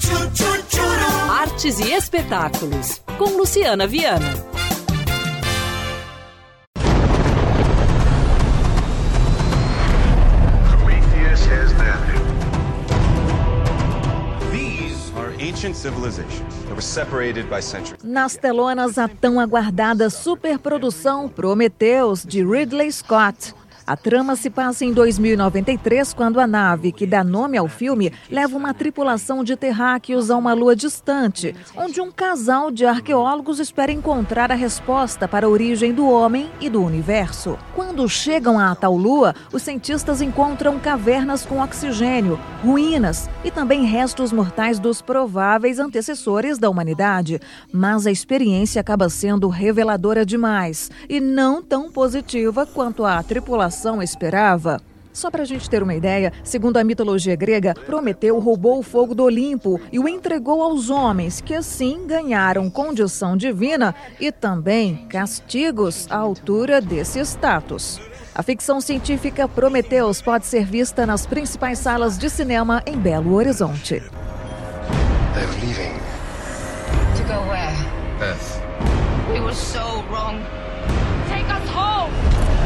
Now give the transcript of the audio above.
Artes e espetáculos, com Luciana Viana. Prometheus has landed. These are ancient civilizations that were separated by centuries. Nas telonas, a tão aguardada superprodução Prometheus, de Ridley Scott. A trama se passa em 2093, quando a nave que dá nome ao filme leva uma tripulação de terráqueos a uma lua distante, onde um casal de arqueólogos espera encontrar a resposta para a origem do homem e do universo. Quando chegam à tal lua, os cientistas encontram cavernas com oxigênio, ruínas e também restos mortais dos prováveis antecessores da humanidade. Mas a experiência acaba sendo reveladora demais e não tão positiva quanto a tripulação esperava. Só para a gente ter uma ideia, segundo a mitologia grega, Prometeu roubou o fogo do Olimpo e o entregou aos homens, que assim ganharam condição divina e também castigos à altura desse status. A ficção científica Prometheus pode ser vista nas principais salas de cinema em Belo Horizonte. They're leaving. To go where? Earth. We were so wrong. Take us home!